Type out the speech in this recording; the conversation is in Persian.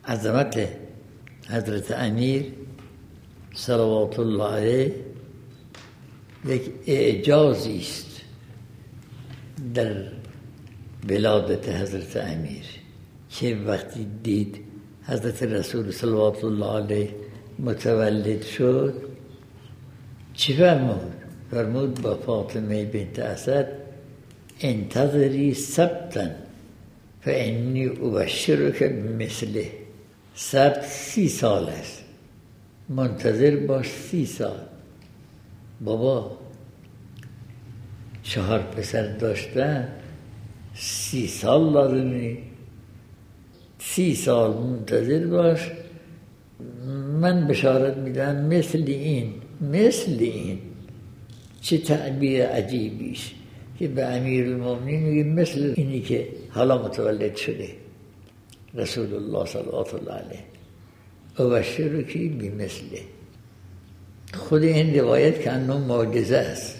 عظمت حضرت امیر صلوات الله علیه یک اعجازی است در ولادت حضرت امیر که وقتی دید حضرت رسول صلوات الله علیه متولد شد چی فرمود؟ فرمود با فاطمه بنت اسد انتظری سبتا فانی ابشرک بمثله. سبت 30 سال است، منتظر باش 30 سال. بابا 4 پسر داشتن، 30 سال لازمی، 30 سال منتظر باش. من بشارت میدم مثل این چه تعبیر عجیبیش که به امیرالمومنین میگه مثل اینی که حالا متولد شده رسول الله صلوات الله علیه ابشرکی بمثله. خود این روایت که انه معجزه است.